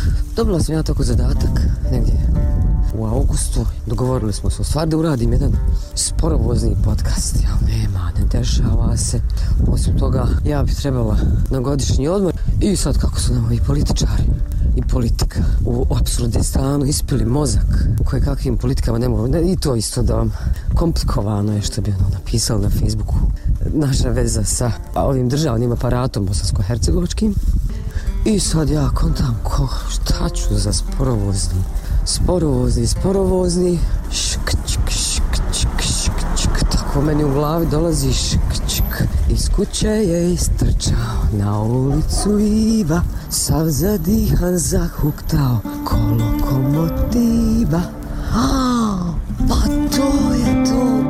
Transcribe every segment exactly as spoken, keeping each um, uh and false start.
Dobila sam ja tako zadatak negdje u augustu. Dogovorili smo se u stvari da uradim jedan sporovozni podcast. Ja, nema, ne dešava se. Osim toga, ja bi trebala na godišnji odmor. I sad kako su nam ovi političari i politika u Apsurdistanu ispili mozak u koje kakvim politikama ne mogu. I to isto da vam komplikovano je, što bi ono napisali na Facebooku. Naša veza sa ovim državnim aparatom bosansko-hercegovačkim. I sad ja kontam ko, šta ću za sporovozni. Sporovozni, sporovozni. Šk, čk, šk, čk, šk, čk. Tako meni u glavi dolazi šk, čk. Iz kuće je istrčao na ulicu Iva, sav zadihan zahuktao ko lokomotiva. A, pa to je to.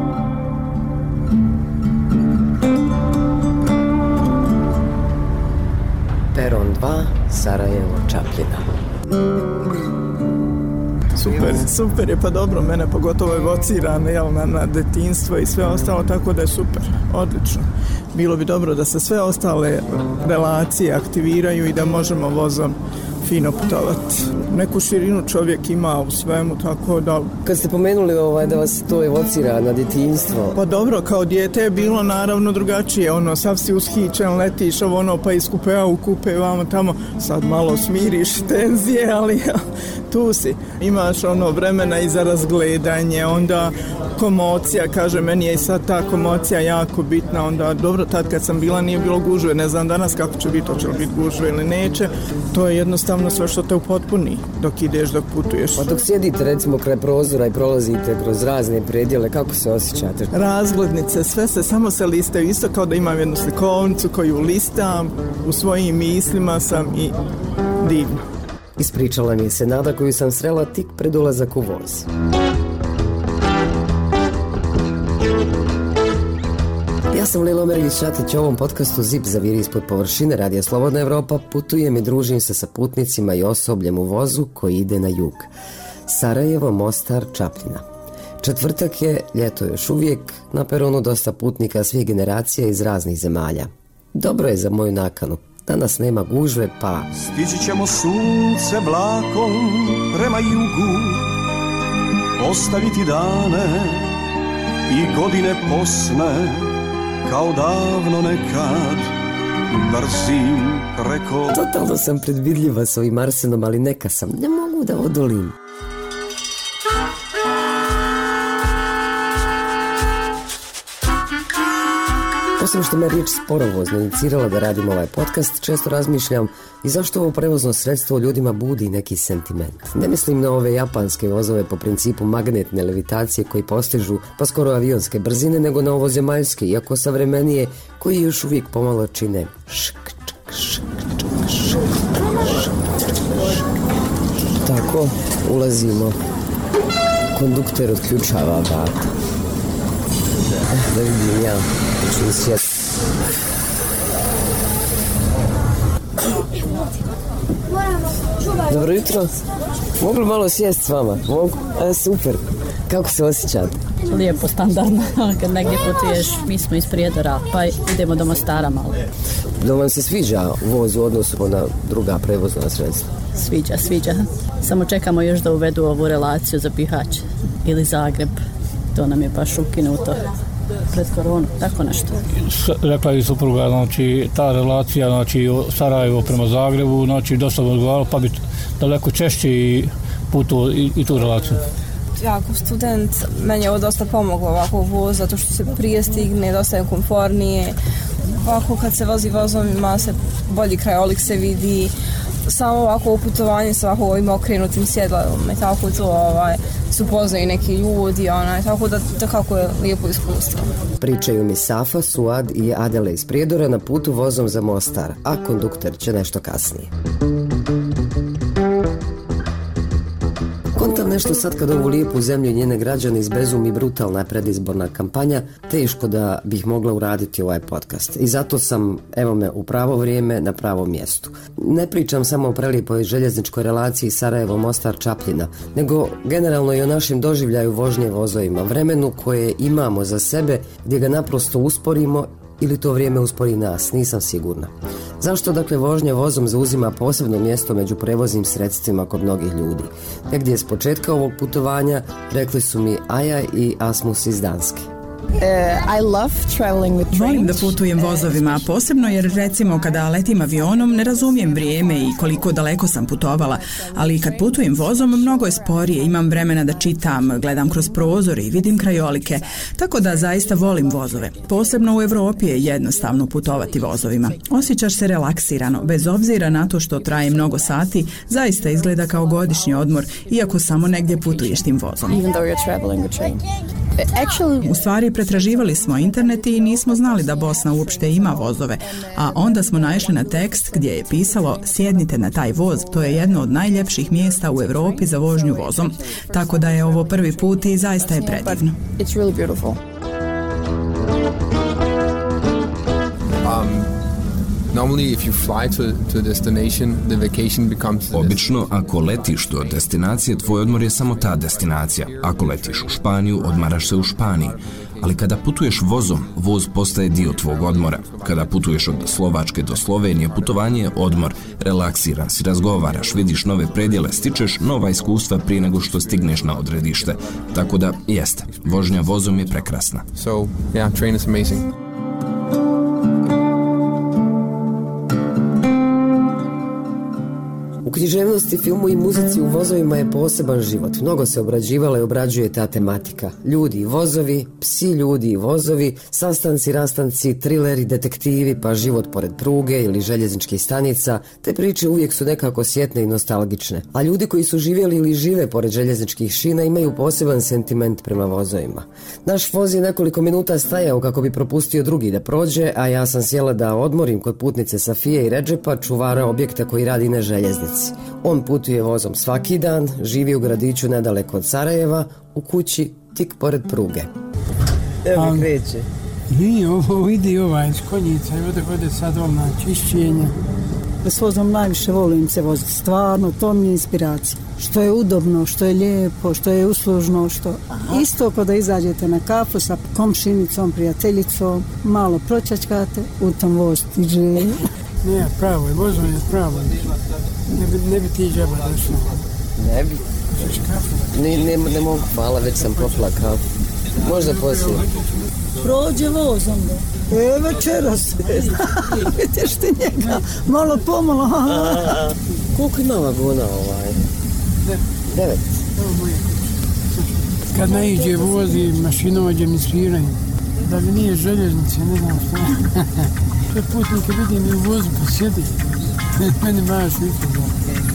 Peron dva, Sarajevo, Čapljina. Super, super je, pa dobro, mene pogotovo evocira jel, na, na detinjstvo i sve ostalo, tako da je super, odlično. Bilo bi dobro da se sve ostale relacije aktiviraju i da možemo vozom fino putovati. Neku širinu čovjek ima u svemu, tako da... Kad ste pomenuli ovaj, da vas to evocira na djetinjstvo... Pa dobro, kao dijete je bilo naravno drugačije, ono, sav si ushićen, letiš ovo ono, pa iz kupea u kupe, vamo tamo, sad malo smiriš tenzije, ali ja, tu si. Imaš ono vremena i za razgledanje, onda komocija, kaže, meni je i sad ta komocija jako bitna, onda dobro, tad kad sam bila nije bilo gužve, ne znam danas kako će biti, hoće li biti gužve ili neće, to je jednostavno sve što te upotpuni dok ideš, dok putuješ. Pa dok sjedite recimo kraj prozora i prolazite kroz razne predjele, kako se osjećate? Razglednice, sve se samo se listaju, isto kao da imam jednu slikovnicu koju listam, u svojim mislima sam i divno. Ispričala mi je se Nada koju sam srela tik pred ulazak u voz. Ja sam Lilo Mergić-Šatić, u ovom podcastu Zip zaviri ispod površine Radija Slobodna Evropa. Putujem i družim se sa putnicima i osobljem u vozu koji ide na jug. Sarajevo, Mostar, Čapljina. Četvrtak je, ljeto još uvijek, na peronu dosta putnika svih generacija iz raznih zemalja. Dobro je za moju nakanu. Danas nema gužve, pa... Stići ćemo sunce vlakom prema jugu, ostaviti dane i godine posne, kao davno nekad, brzim preko... Totalno sam predvidljiva s ovim Arsenom, ali neka sam, ne mogu da odolim. Osim što me riječ sporovozno inicirala da radim ovaj podcast, često razmišljam i zašto ovo prevozno sredstvo ljudima budi neki sentiment. Ne mislim na ove japanske vozove po principu magnetne levitacije koji postižu pa skoro avionske brzine, nego na ovo zemaljske, iako savremenije, koji još uvijek pomalo čine šk, čk, šk, čk, šk, šk. Tako, ulazimo. Kondukter otključava vrata. Da vidim ja. Dobro jutro. Mogu li malo sjesti s vama? Mogu? A, super. Kako se osjećate? Lijepo, standardno. Kad negdje putuješ, mi smo iz Prijedora, pa idemo do Mostara malo. Da vam se sviđa voz u odnosu na druga prevozna sredstva? Sviđa, sviđa. Samo čekamo još da uvedu ovu relaciju za Bihać ili Zagreb. To nam je baš ukinuto pred koronu, tako nešto. Rekla je supruga, znači ta relacija, znači Sarajevo prema Zagrebu, znači dosta bi odgovaralo, pa bi daleko češće i putu i, i tu relaciju. Ja kao student, meni je ovo dosta pomoglo ovako voz, zato što se prije stigne, dosta je komfornije. Ovako kad se vozi vozom ima se bolji krajolik se vidi, samo ovako uputovanje sa ovako ovim okrenutim sjedalom i tako to ovaj, su poznaju neki ljudi, onaj, tako da, da kako je lijepo iskustvo. Pričaju mi Safa, Suad i Adela iz Prijedora na putu vozom za Mostar, a kondukter će nešto kasnije. Kontam nešto sad kad ovu lijepu zemlju i njene građane izbezumi brutalna predizborna kampanja, teško da bih mogla uraditi ovaj podcast. I zato sam, evo me, u pravo vrijeme na pravom mjestu. Ne pričam samo o prelijepoj željezničkoj relaciji Sarajevo-Mostar-Čapljina, nego generalno i o našem doživljaju vožnje vozovima, vremenu koje imamo za sebe, gdje ga naprosto usporimo ili to vrijeme uspori nas, nisam sigurna. Zašto dakle vožnja vozom zauzima posebno mjesto među prevoznim sredstvima kod mnogih ljudi? Negdje s početka ovog putovanja rekli su mi Aja i Asmus iz Danske. Volim da putujem vozovima, posebno jer recimo kada letim avionom ne razumijem vrijeme i koliko daleko sam putovala, ali kad putujem vozom mnogo je sporije, imam vremena da čitam, gledam kroz prozor i vidim krajolike, tako da zaista volim vozove. Posebno u Europi je jednostavno putovati vozovima. Osjećaš se relaksirano, bez obzira na to što traje mnogo sati, zaista izgleda kao godišnji odmor, iako samo negdje putuješ tim vozom. U stvari pretraživali smo internet i nismo znali da Bosna uopšte ima vozove, a onda smo naišli na tekst gdje je pisalo sjednite na taj voz, to je jedno od najljepših mjesta u Europi za vožnju vozom. Tako da je ovo prvi put i zaista je predivno. Obično, ako letiš do destinacije, tvoj odmor je samo ta destinacija. Ako letiš u Španiju, odmaraš se u Španiji. Ali kada putuješ vozom, voz postaje dio tvog odmora. Kada putuješ od Slovačke do Slovenije, putovanje je odmor. Relaksiran si, razgovaraš, vidiš nove predjele, stičeš nova iskustva prije nego što stigneš na odredište. Tako da, jeste, vožnja vozom je prekrasna. So, yeah, train is amazing. U književnosti, filmu i muzici u vozovima je poseban život. Mnogo se obrađivala i obrađuje ta tematika. Ljudi i vozovi, psi, ljudi i vozovi, sastanci, rastanci, trileri, detektivi, pa život pored pruge ili željezničkih stanica. Te priče uvijek su nekako sjetne i nostalgične. A ljudi koji su živjeli ili žive pored željezničkih šina imaju poseban sentiment prema vozovima. Naš voz je nekoliko minuta stajao kako bi propustio drugi da prođe, a ja sam sjela da odmorim kod putnice Safije i Redžepa, čuvara objekta koji radi na željeznici. On putuje vozom svaki dan, živi u gradiću nedaleko od Sarajeva, u kući tik pored pruge. Evo mi kreće. Nije, ovo vidi ovaj iz konjica i ovdje vode sad on na čišćenje. S vozom najviše volim se voziti, stvarno, to mi je inspiracija. Što je udobno, što je lijepo, što je uslužno, što isto kada izađete na kafu sa komšinicom, prijateljicom, malo pročačkate, u tom voz tiđe. Ne, pravo je, vozom je pravo. Ne bi, ne bi ti džaba došlo. Ne bi. Ne, ne, ne mogu, hvala, već sam popila kafu. Možda poslije. Prođe vozom da. E, večeras. Vidiš ti njega, malo pomalo. Koliko ima vagona ovaj? Devet. Kad naiđe vozi, mašinovođe mi sviraju. Da li nije željeznice, ne znam što. Te putnike vidim i u vozu pa sjedi. Meni baš vikao.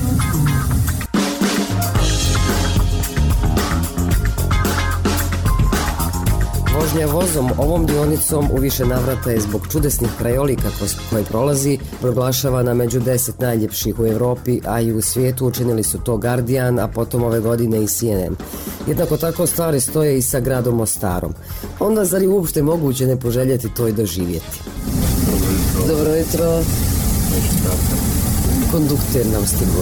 Vožnja vozom ovom dionicom u više navrata je zbog čudesnih krajolika kroz koje prolazi proglašavana među deset najljepših u Europi, a i u svijetu. Učinili su to Guardian, a potom ove godine i C N N. Jednako tako stvari stoje i sa gradom Mostarom. Onda zar je uopšte moguće ne poželjeti to i doživjeti? Dobro jutro. Kondukter nam stigo.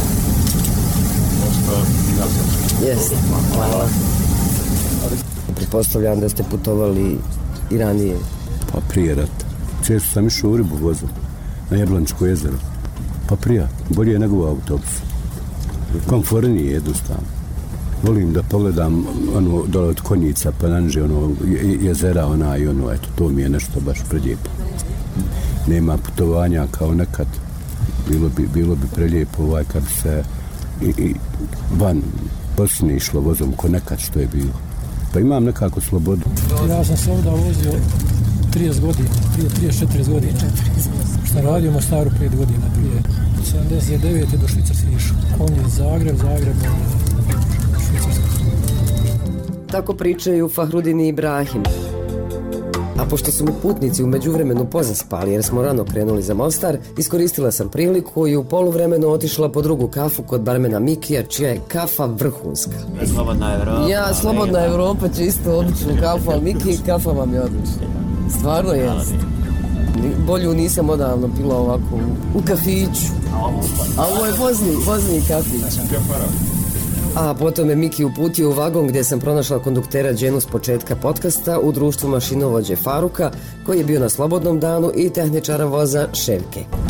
Jeste, hvala. Pretpostavljam da ste putovali i ranije. Pa prije rata. Često sam išao u ribu vozom na Jablančko jezero. Pa prija, bolje je nego u autobusu. Komfornije jednostavno. Volim da pogledam ono dole od konjica pa nanže ono jezera ona i ono, eto, to mi je nešto baš prelijepo. Nema putovanja kao nekad. Bilo bi, bilo bi prelijepo ovaj kad bi se i, i van Bosne išlo vozom ko nekad što je bilo. Pa imam nekako slobodu. Ja sam se ovdje vozio trideset godina, prije trideset četrdeset godina. Šta radio u Mostaru pet godina, prije sedamdeset devete do Švicarske išao. On je Zagreb, Zagreb, Švicarska. Tako pričaju Fahrudin i Ibrahim. A pošto su mi putnici u međuvremenu pozaspali jer smo rano krenuli za Mostar, iskoristila sam priliku i u poluvremenu otišla po drugu kafu kod barmena Mikija, čija je kafa vrhunska. Slobodna Evropa. Ja, Slobodna Evropa će isto odličnu kafu, ali Miki, kafa vam je odlična. Stvarno jest. Bolju nisam odavno pila ovako u, u kafiću. A ovo je vozni, vozni kafić. A potom je Miki uputio u vagon gdje sam pronašla konduktera Đenu s početka podcasta u društvu mašinovođe Faruka, koji je bio na slobodnom danu, i tehničara voza Ševke.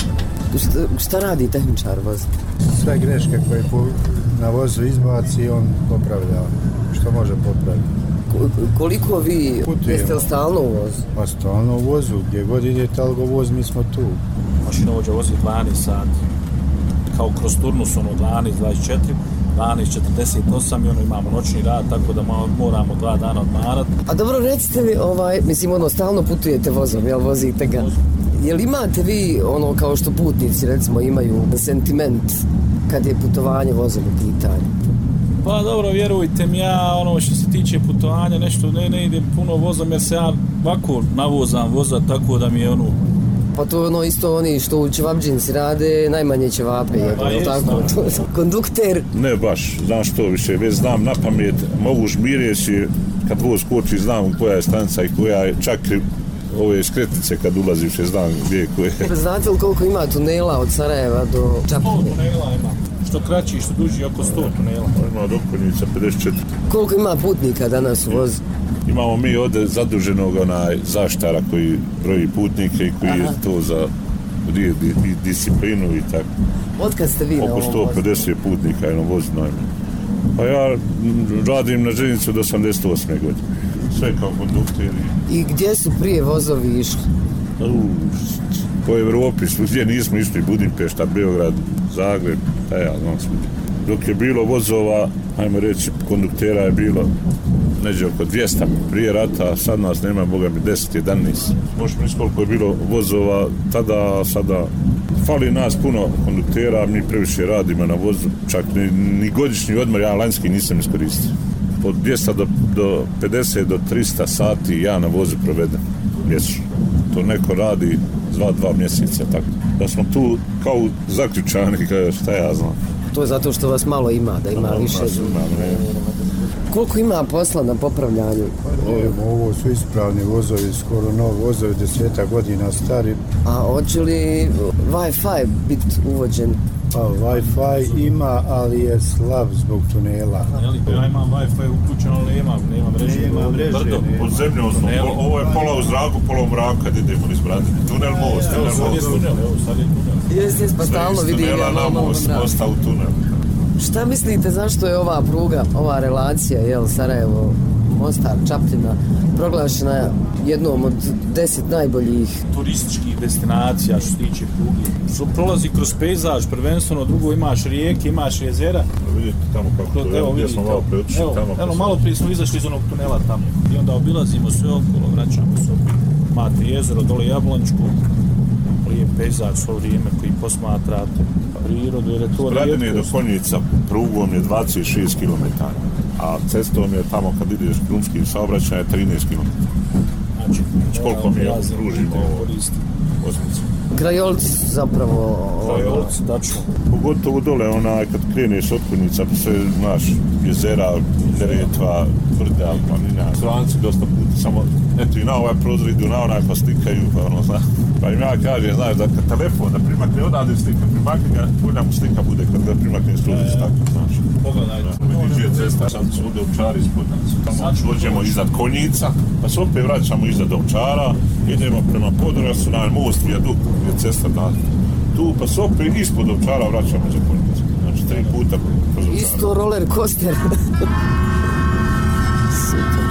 Šta, šta radi tehničar voza? Sve greške koje na vozu izbaci, on popravlja. Što može popraviti? Koliko vi putujemo? Jeste li stalno u vozu? Pa stalno u vozu, gdje god idete algo voz, mi smo tu. Mašinovođa vozi dvanaest sati, kao kroz turnus, ono dvanaest dvadeset četiri, dvanaest četrdeset osam i ono imamo noćni rad, tako da moramo dva dana odmarati. A dobro, recite mi, ovaj, mislim, ono, stalno putujete vozom, jel vozite ga? Jel imate vi, ono, kao što putnici, recimo, imaju sentiment kad je putovanje vozom u pitanju? Pa dobro, vjerujte mi, ja ono što se tiče putovanja nešto ne, ne ide puno vozom jer se ja ovako navozam voza tako da mi je ono... Pa to je ono isto oni što u ćevapdžinci rade, najmanje ćevape jedu, je li tako? Kondukter? Ne baš, znam što više, već znam na pamet, mogu žmireći kad voz koči, znam koja je stanica i koja je, čak ove skretnice kad ulaziš, je znam gdje je koje. Znate li koliko ima tunela od Sarajeva do Čapljine? sto tunela ima. Što kraći, što duži, oko sto tunela. Ima od Okonjica pedeset četiri. Koliko ima putnika danas u vozu? Imamo mi ovdje zaduženog onaj zaštara koji broji putnike i koji Aha. je to za rijed i disciplinu i tako. Otkad ste vi na ovom vozu? Oko sto pedeset putnika je na vozu najmanje. Pa ja radim na željeznici od osamdeset osme godine. Sve kao kondukter. I gdje su prije vozovi išli? Po Evropi, gdje nismo išli, Budimpešta, Beograd, Zagreb, taj ja znam svugdje. Dok je bilo vozova, ajmo reći, konduktera je bilo neđe oko dvjesto prije rata, sad nas nema, boga mi, deset jedanaest. Možemo reći koliko je bilo vozova tada, sada. Fali nas puno konduktera, mi previše radimo na vozu, čak ni, ni godišnji odmor, ja lanjski nisam iskoristio. Od dvjesto do, do pedeset do tristo sati ja na vozu provedem mjesečno. To neko radi dva, dva mjeseca, tako. Da smo tu kao zaključani, kao šta ja znam. To je zato što vas malo ima, da ima no, više. Koliko ima posla na popravljanju? Pa, ovo su ispravni vozovi, skoro novi vozovi, deseta godina stari. A hoće li Wi-Fi biti uvođen? Pa, Wi-Fi ima, ali je slab zbog tunela. Ja imam Wi-Fi uključeno, ali nema, nema mreže. Nema mreže. Pod zemljom smo, ovo je pola u zraku, pola u mraku kad idemo niz brade. Tunel most, tunel most. Evo, sad je tunel, evo, sad je tunel. Jeste, pa stalno vidim. Sve iz tunela na most, mosta u tunel. Šta mislite, zašto je ova pruga, ova relacija, jel, Sarajevo, Mostar, Čapljina, proglašena jednom od deset najboljih turističkih destinacija što se tiče pruge? Što prolazi kroz pejzaž, prvenstveno, drugo imaš rijeke, imaš jezera. Vidite tamo kako to je, gdje smo malo preotišli tamo. Evo, malo prije smo izašli iz onog tunela tamo i onda obilazimo sve okolo, vraćamo se. Imate jezero, dole Jablončku, lijep pejzaž svo vrijeme koji posmatrate prirodu, jer je to rijetkost. Skradine do Konjica prugom je dvadeset šest kilometara, a cestom je tamo kad ideš krumskim saobraćajem trinaest kilometara. Znači, koliko mi pružimo ovo osmicu. Krajolci zapravo... Krajolci, tačno. Pogotovo dole, onaj, kad kreneš od Konjica, pa sve, znaš, jezera, Neretva, brda, planina. Stranci dosta puta, samo, eto i na ovaj prozor idu, na onaj pa slikaju, pa ono, znaš. Pa im ja kažem, znaš, da kad telefon, da primakne odavde slika, primakne ga, bolja mu slika bude kad ga primakne struziš, tako, znaš. Pogledajte. Vidiš je cesta, sad su ovdje Ovčari ispod nas. Tamo dođemo iznad Konjica, pa se opet vraćamo iznad Ovčara, idemo prema Podravcu, na most, vijadukt, je cesta da tu, pa se opet ispod Ovčara vraćamo za Konjicu. Znači, tri puta kroz Ovčara. Isto roller coaster. Super.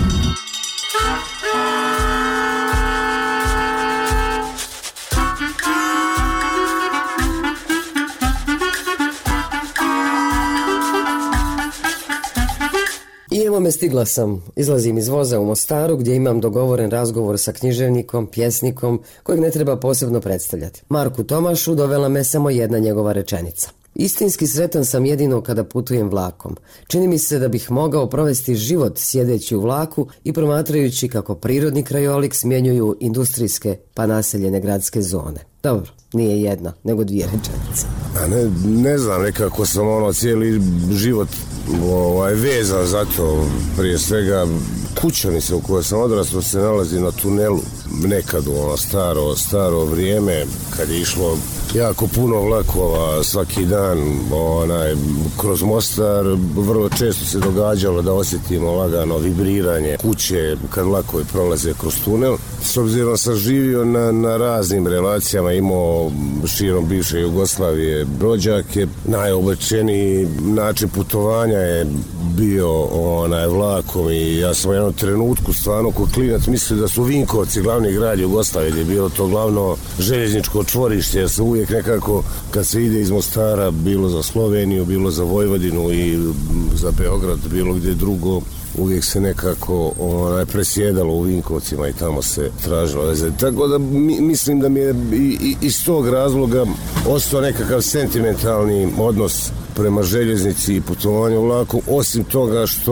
I evo me, stigla sam. Izlazim iz voza u Mostaru gdje imam dogovoren razgovor sa književnikom, pjesnikom, kojeg ne treba posebno predstavljati. Marku Tomašu dovela me samo jedna njegova rečenica. Istinski sretan sam jedino kada putujem vlakom. Čini mi se da bih mogao provesti život sjedeći u vlaku i promatrajući kako prirodni krajolik smjenjuju industrijske pa naseljene gradske zone. Dobro, nije jedna, nego dvije rečenice. A ne, ne znam, nekako sam ono cijeli život ovaj, vezan za to. Prije svega kućanica u kojoj sam odrastao se nalazi na tunelu. Nekad u ono staro, staro vrijeme kad je išlo jako puno vlakova svaki dan onaj, kroz Mostar. Vrlo često se događalo da osjetimo lagano vibriranje kuće kad vlakovi prolaze kroz tunel. S obzirom sam živio na, na raznim relacijama, imao širom bivše Jugoslavije rođake. Najobičajniji način putovanja je bio onaj vlakom i ja sam u jednom trenutku stvarno kod klinac mislio da su Vinkovci glavni grad Jugoslavije, gdje je bilo to glavno željezničko čvorište, jer se uvijek nekako kad se ide iz Mostara, bilo za Sloveniju, bilo za Vojvodinu i za Beograd, bilo gdje drugo, uvijek se nekako onaj, presjedalo u Vinkovcima i tamo se tražilo veze. Tako da mi, mislim da mi je i, i, iz tog razloga ostao nekakav sentimentalni odnos prema željeznici i putovanju vlakom, osim toga što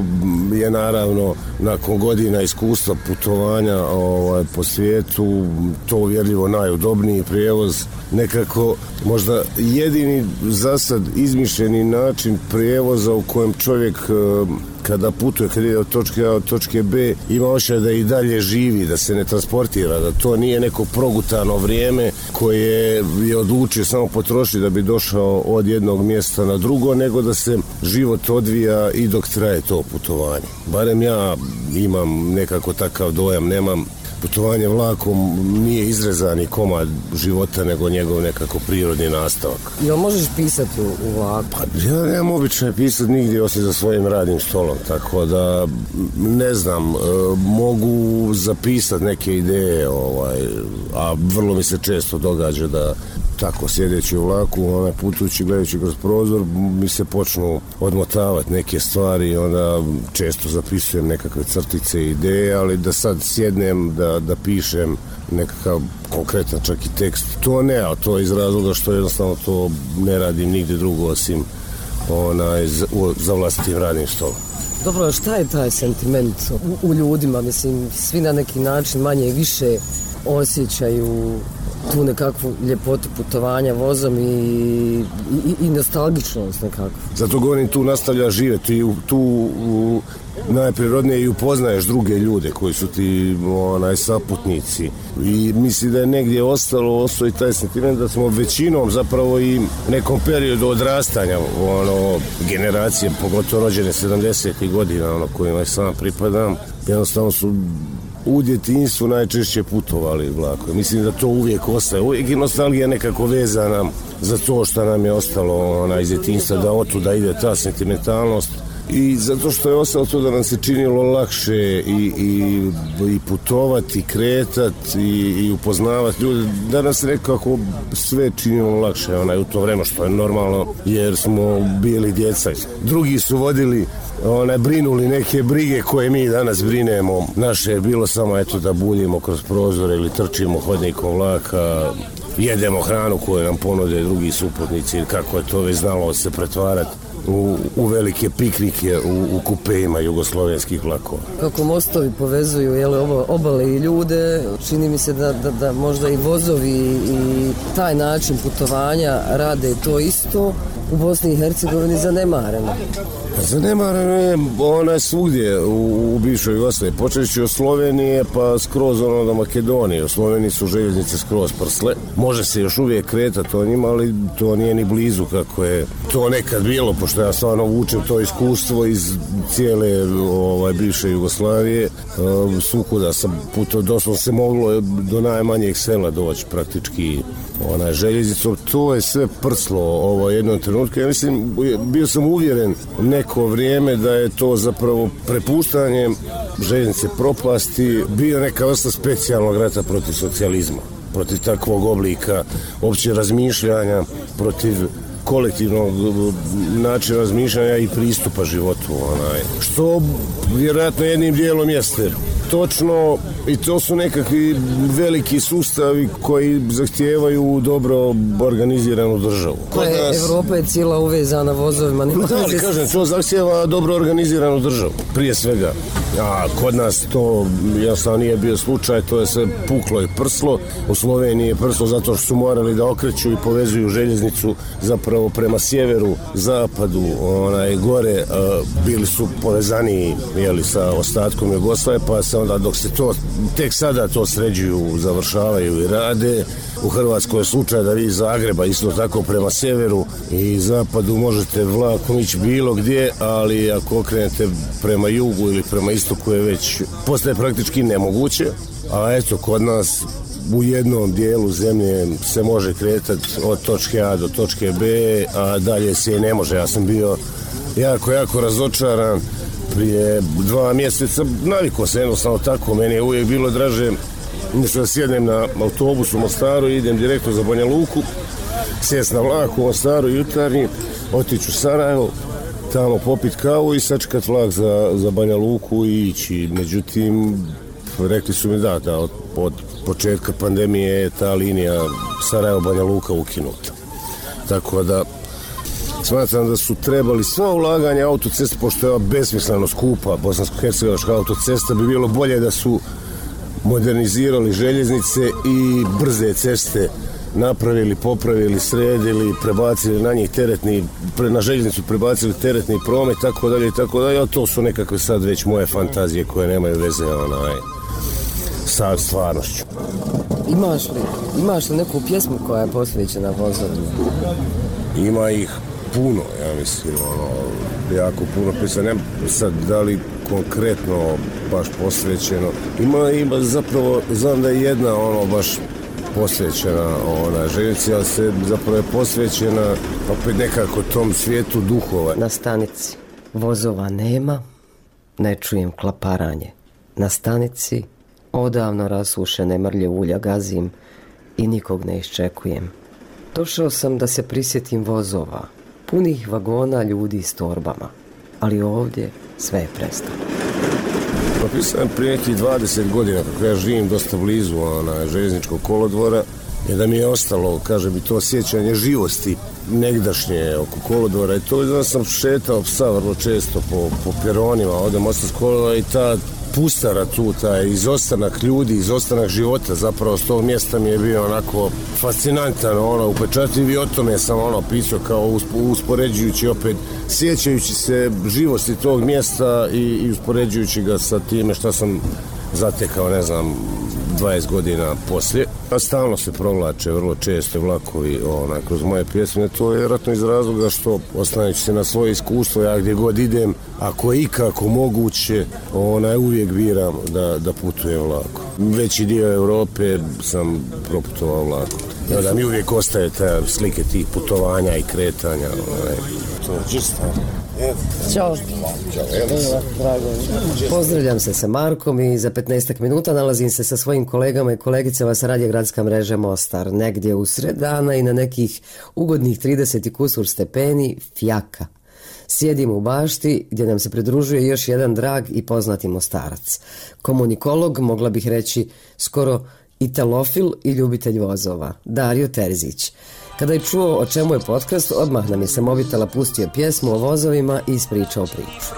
je naravno nakon godina iskustva putovanja ovaj, po svijetu to uvjerljivo najudobniji prijevoz, nekako možda jedini zasad izmišljeni način prijevoza u kojem čovjek kada putuje, kada ide od točke A od točke B, ima osjećaj da i dalje živi, da se ne transportira, da to nije neko progutano vrijeme koje je odlučio samo potrošiti da bi došao od jednog mjesta na drugo, nego da se život odvija i dok traje to putovanje. Barem ja imam nekako takav dojam, nemam putovanje vlakom nije izrezani komad života, nego njegov nekako prirodni nastavak. Jel možeš pisati u, u vlaku? Pa ja nemam običaj pisati nigdje osim za svojim radnim stolom, tako da ne znam, mogu zapisati neke ideje, ovaj, a vrlo mi se često događa da tako sjedeći u vlaku, onaj, putujući, gledajući kroz prozor, mi se počnu odmotavati neke stvari, onda često zapisujem nekakve crtice i ideje, ali da sad sjednem, da, da pišem nekakav konkretan čak i tekst, to ne, a to je iz razloga što jednostavno to ne radim nigdje drugo osim onaj, za, za vlastitim radnim stolom. Dobro, šta je taj sentiment u, u ljudima? Mislim, svi na neki način manje i više osjećaju tu nekakvu ljepotu putovanja vozom i, i, i nostalgičnost nekako. Zato govorim, tu nastavlja živjeti, tu u, najprirodnije i upoznaješ druge ljude koji su ti onaj, saputnici i misli da je negdje ostalo, ostao i taj sentiment da smo većinom zapravo i nekom periodu odrastanja ono, generacije, pogotovo rođene sedamdesetih godina, ono, kojima sam pripadam, jednostavno su u djetinjstvu najčešće putovali vlakom. Mislim da to uvijek ostaje. Uvijek je nostalgija nekako vezana za to što nam je ostalo ona, iz djetinjstva, da otuda ide ta sentimentalnost. I zato što je ostalo to da nam se činilo lakše i, i, i putovati, i kretati i, i upoznavati ljude, da nam se nekako sve činilo lakše onaj, u to vreme, što je normalno jer smo bili djeca. Drugi su vodili, onaj, brinuli neke brige koje mi danas brinemo. Naše je bilo samo eto da buljimo kroz prozore ili trčimo hodnikom vlaka, jedemo hranu koju nam ponude drugi suputnici ili kako je to već znalo se pretvarati U, u velike piknike u, u kupeima jugoslovenskih vlakova. Kako mostovi povezuju jel, obale i ljude, čini mi se da, da, da možda i vozovi i taj način putovanja rade to isto u Bosni i Hercegovini zanemareno. Zanemareno je ona je svugdje u, u bivšoj Jugoslaviji. Počeći od Slovenije pa skroz ono do Makedonije. U Sloveniji su željeznice skroz prsle. Može se još uvijek kretati o njima, ali to nije ni blizu kako je to nekad bilo, pošto ja stvarno vučem to iskustvo iz cijele ovaj, bivše Jugoslavije. Uh, svukuda sam puto, doslovno se moglo do najmanjeg sela doći praktički onaj željeznicom. To je sve prslo ovo jednom trenutku. Ja mislim, bio sam uvjeren neko vrijeme da je to zapravo prepuštanje željeznice propasti bio neka vrsta specijalnog rata protiv socijalizma, protiv takvog oblika opće razmišljanja, protiv kolektivnog načina razmišljanja i pristupa životu, onaj, što vjerojatno jednim dijelom jeste točno i to su nekakvi veliki sustavi koji zahtijevaju dobro organiziranu državu. Kod nas... Evropa je cijela uvezana vozovima. Nema da, ali kažem, to zahtijeva dobro organiziranu državu, prije svega. A kod nas to jasno nije bio slučaj, to je sve puklo i prslo. U Sloveniji je prslo zato što su morali da okreću i povezuju željeznicu zapravo prema sjeveru, zapadu, onaj, gore, a, bili su povezani jeli, sa ostatkom Jugoslavije, pa sa onda dok se to, tek sada to sređuju, završavaju i rade. U Hrvatskoj je slučaj da vi iz Zagreba isto tako prema sjeveru i zapadu možete vlakom ići bilo gdje, ali ako okrenete prema jugu ili prema istoku je već postaje praktički nemoguće. A eto, kod nas u jednom dijelu zemlje se može kretati od točke A do točke B, a dalje se i ne može. Ja sam bio jako, jako razočaran prije dva mjeseca. Navikao se jednostavno tako. Meni je uvijek bilo draže da sjednem na autobus u Mostaru i idem direktno za Banja Luku, sjest na vlak u Mostaru jutarnji, otići u Sarajevo, tamo popit kavu i sačekat vlak za, za Banja Luku i ići. Međutim, rekli su mi da, da od, od početka pandemije je ta linija Sarajevo-Banja Luka ukinuta. Tako da smatram da su trebali sva ulaganja autoceste, pošto je besmisleno skupa bosansko-hercegovačka autocesta, bi bilo bolje da su modernizirali željeznice i brze ceste napravili, popravili, sredili, prebacili na njih teretni, na željeznicu prebacili teretni promet, tako dalje i tako dalje, a to su nekakve sad već moje fantazije koje nemaju veze onaj, sa stvarnošću. Imaš li, imaš li neku pjesmu koja je posvećena vozovima? Ima ih puno, ja mislim, ono, jako puno pisa, ne sad da li konkretno baš posvećeno. Ima, ima zapravo, znam da je jedna ono baš posvećena ona željeznici, ali se zapravo je posvećena opet nekako tom svijetu duhova. Na stanici vozova nema, ne čujem klaparanje. Na stanici odavno rasušene mrlje ulja gazim i nikog ne iščekujem. Došao sam da se prisjetim vozova, punih vagona ljudi s torbama, ali ovdje sve je prestalo. Propisam prije nekih dvadeset godina, kako ja živim dosta blizu ona, željezničkog kolodvora, je da mi je ostalo, kaže bi, to sjećanje živosti negdašnje oko kolodvora i to da sam šetao psa vrlo često po, po peronima, odem ostati s kolodvora i ta pustara tu, taj izostanak ljudi, izostanak života, zapravo s tog mjesta mi je bio onako fascinantan, ono, upečatljiv i o tome sam ono pisao kao uspoređujući opet, sjećajući se živosti tog mjesta i, i uspoređujući ga sa time šta sam zatekao, ne znam, dvadeset godina poslije. A stalno se provlače vrlo često vlakovi onaj, kroz moje pjesme. To je vjerojatno iz razloga što oslanjajući se na svoje iskustvo, ja gdje god idem, ako je ikako moguće, onaj, uvijek biram da, da putujem vlakom. Veći dio Europe sam proputovao vlakom. Ja, da mi uvijek ostaje te slike tih putovanja i kretanja. Onaj. To je čisto. Ćao. Pozdravljam se sa Markom i za petnaestak minuta nalazim se sa svojim kolegama i kolegicama sa Radio Gradska mreža Mostar. Negdje u sred dana i na nekih ugodnih trideset i kusur stepeni fjaka. Sjedimo u bašti gdje nam se pridružuje još jedan drag i poznati Mostarac. Komunikolog, mogla bih reći skoro italofil i ljubitelj vozova, Dario Terzić. Kada je čuo o čemu je podcast, odmah nam je sa mobitela pustio pjesmu o vozovima i ispričao priču.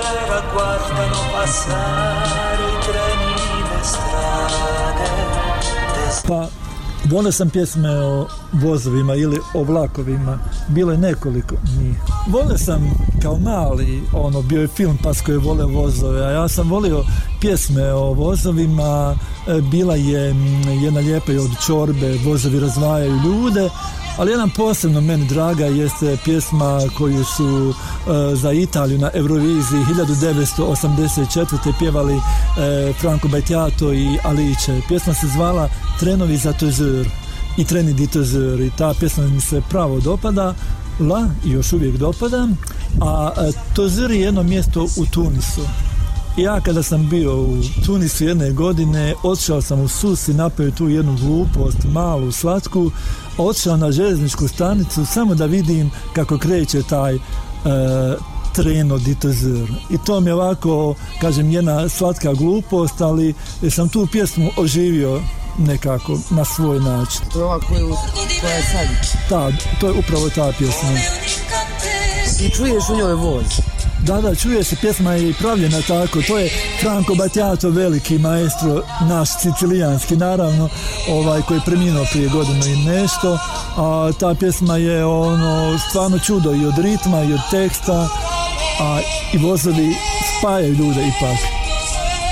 Pa, volio sam pjesme o vozovima ili o vlakovima, bilo je nekoliko njih. Volio sam kao mali, ono, bio je film Pasko je volio vozove, a ja sam volio pjesme o vozovima, bila je jedna lijepa i od Čorbe, vozovi razvajaju ljude, ali jedan posebno meni draga jeste pjesma koju su uh, za Italiju na Euroviziji hiljadu devetsto osamdeset četvrte pjevali uh, Franco Battiato i Alice. Pjesma se zvala Trenovi za Tozur i Treni di Tozur i ta pjesma mi se pravo dopada, la, i još uvijek dopada, a uh, Tozur je jedno mjesto u Tunisu. Ja kada sam bio u Tunisu jedne godine, otišao sam u Sus i napio tu jednu glupost, malu, slatku, otišao na željezničku stanicu samo da vidim kako kreće taj e, Treno di Tozur. I to mi je ovako, kažem, jedna slatka glupost, ali sam tu pjesmu oživio nekako na svoj način. To je ova koju, koja je sad? Da, to je upravo ta pjesma. I čuješ u njoj voz? Da, da, čuje se, pjesma je i pravljena tako, to je Franco Battiato, veliki maestro, naš sicilijanski naravno, ovaj koji je preminuo prije godinu i nešto, a ta pjesma je ono stvarno čudo i od ritma i od teksta, a i vozovi spajaju ljude ipak.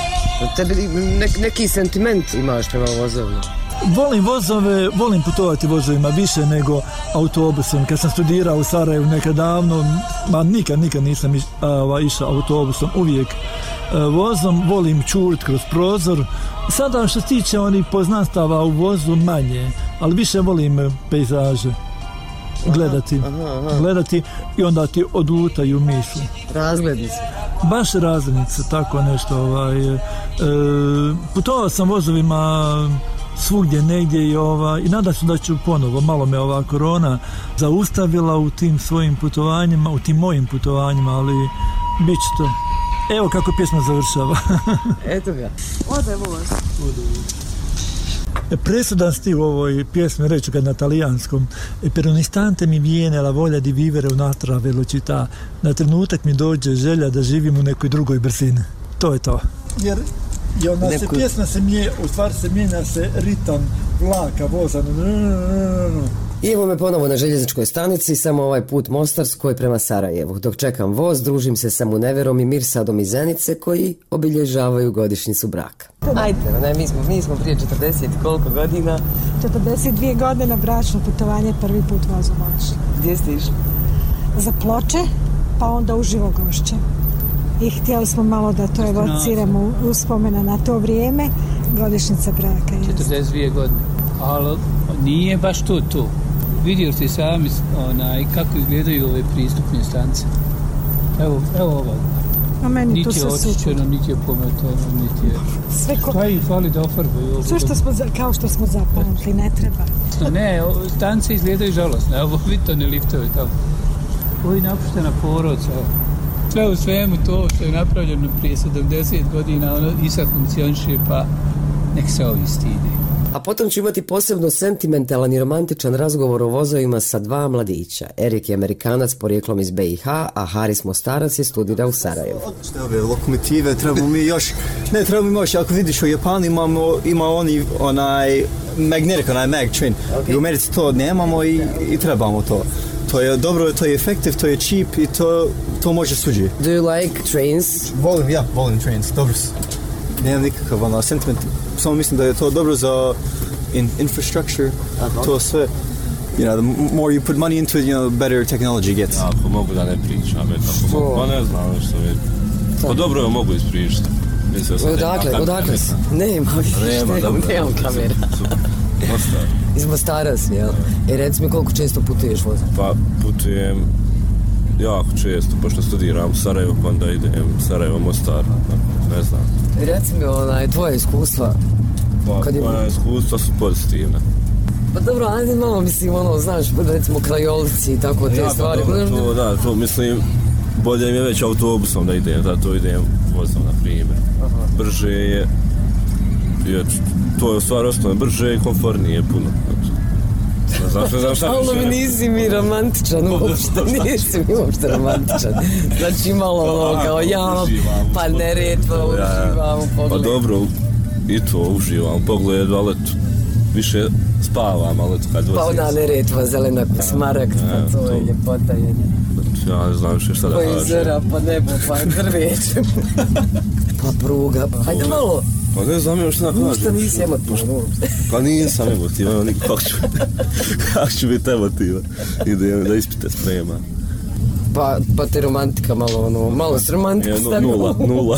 Tebi ne, neki sentiment imaš prema vozovima? Volim vozove, volim putovati vozovima više nego autobusom. Kad sam studirao u Sarajevu nekad davno, ma nikad, nikad nisam iš, a, išao autobusom, uvijek a, vozom, volim čurit kroz prozor. Sada što se tiče onih poznanstava u vozu manje, ali više volim pejzaže. Gledati, aha, aha. gledati i onda ti odlutaju misli. Razglednice. Baš razglednice, tako nešto. Ovaj, e, putovao sam vozovima svugdje, negdje i, ova, i nadam se da ću ponovo. Malo me ova korona zaustavila u tim svojim putovanjima, u tim mojim putovanjima, ali bit će to. Evo kako pjesma završava. Eto ga. Ode voz. Ode voz. Presudan stil u ovoj pjesmi, reću kad na talijanskom. Per un istante mi viene la voglia di vivere un'altra velocità. Na trenutak mi dođe želja da živim u nekoj drugoj brzini. To je to. Jer i onda Neko... se pjesma se mijenja, u stvari se mijenja se ritam vlaka, voza. I evo me ponovo na željezničkoj stanici, samo ovaj put mostarskoj prema Sarajevu. Dok čekam voz, družim se sa Muneverom i Mirsadom iz Zenice koji obilježavaju godišnjicu braka. Ajde, ne, mi smo, mi smo prije četrdeset koliko godina? četrdeset dvije godine bračno putovanje, prvi put vozom odšli. Gdje ste išli? Za Ploče, pa onda u Živogošće. I htjeli smo malo da to evociramo uspomena na to vrijeme, godišnjica braka. četrdeset dvije godine, ali nije baš to to. Vidio ste sami onaj, kako izgledaju ove pristupne stanice. Evo, evo ovo. A meni niti to sve je očišćeno, niti je pometano, niti je... Sve ko... Šta ih fali da ofarbaju? Sve što smo, kao što smo zapamtili, ne treba. Ne, stanice izgledaju žalosne. Evo, vidite liftove tamo. Ovo je napuštena porodca. Sve u svemu to što je napravljeno prije sedamdeset godina, ono i sad funkcioniše, pa nek se ovi stide. A potom ću imati posebno sentimentalan i romantičan razgovor o vozovima sa dva mladića. Erik je Amerikanac porijeklom iz B i H, a Haris Mostarac je studira u Sarajevu. Odlične ove lokomotive, trebamo mi još, ne trebamo mi još, ako vidiš u Japanu imamo, ima oni onaj magnetic, onaj mag train, okay. U Americi to nemamo i, i trebamo to. To je dobro, to je efektiv, to je cheap i to, to može suđi. Do you like trains? Volim, ja, volim trains, dobro su. Nemam nikakav ono, sentiment, samo mislim da je to dobro za in, infrastructure, uh-huh. To sve. You know, the more you put money into it, you know, the better technology gets. Ja, ako mogu da ne pričam, eto, mogu, pa ne znam što vidi. Pa dobro, mogu ispričati. Odakle, odakle si? Nema, nema, nemam kamera. Mostar. Iz Mostara si, jel? E, reci mi koliko često putuješ vozom? Pa putujem jako često, pošto studiram u Sarajevu, pa onda idem Sarajevo, Mostar, ne znam. I reci mi onaj, tvoje iskustva. Pa, je... moja iskustva su pozitivne. Pa dobro, ajde malo, mislim, ono, znaš, recimo krajolici i tako te ja, stvari. Pa, dobro, to, da, to mislim, bolje mi je već autobusom da idem, da to idem vozom, na primjer. Aha. Brže je, je, to je u stvari osnovno, brže i komfornije puno. Znači, znam šta ali mi nisi mi romantičan uopšte, nisi mi uopšte romantičan. Znači malo ono kao ja, pa Neretva uživam u pogledu. Pa dobro, i to uživam u pogledu, ali više spavam, ali kad vozim. Pa ona Neretva, zelena smaragd, pa to je ljepota jedna. Ja ne znam više šta da kažem. Koji zera po nebu, pa drvećem. Pa pruga, ajde malo. Pa ne znam još šta da kažem. Ništa nisi emotivan uopšte. Pa nisam emotivan, kako ću, kako ću biti emotivan. Idem da ispite sprema. Pa, pa te romantika malo, ono, malo s romantika stavimo. Nula, nula.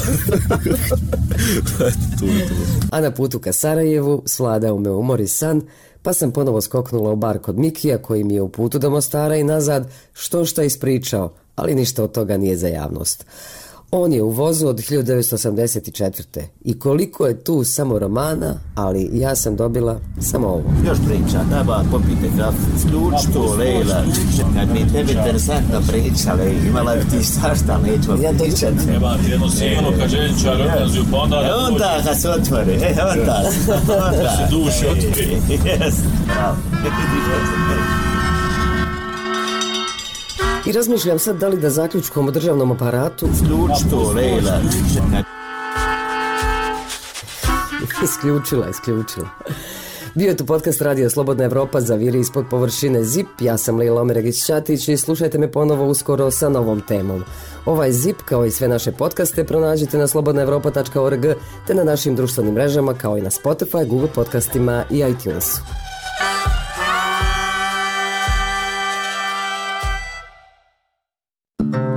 tu, tu. A na putu ka Sarajevu svladao me umor i san, pa sam ponovo skoknula u bar kod Mikija koji mi je u putu do Mostara i nazad što šta ispričao, ali ništa od toga nije za javnost. On je u vozu od hiljadu devetsto osamdeset četvrte i koliko je tu samo romana, ali ja sam dobila samo ovo. Još priča, treba popite kafu, ključ to, Lejla, kad mi tebi interesantno pričale, imala bi ti svašta, nećemo ja pričati. Treba ti jedno sigurno kad željeničar odlazi u onda... E onda kad se otvori, e onda, onda. Se duši otvori. Jes, bravo. I razmišljam sad da li da zaključkom u državnom aparatu... Ključ to, Lejla. Isključila, isključila. Bio je tu podcast Radio Slobodna Evropa za viri ispod površine Zip. Ja sam Lila Omeregić-Ćatić i slušajte me ponovo uskoro sa novom temom. Ovaj Zip, kao i sve naše podcaste, pronađite na slobodna evropa tačka org te na našim društvenim mrežama kao i na Spotify, Google podcastima i iTunesu.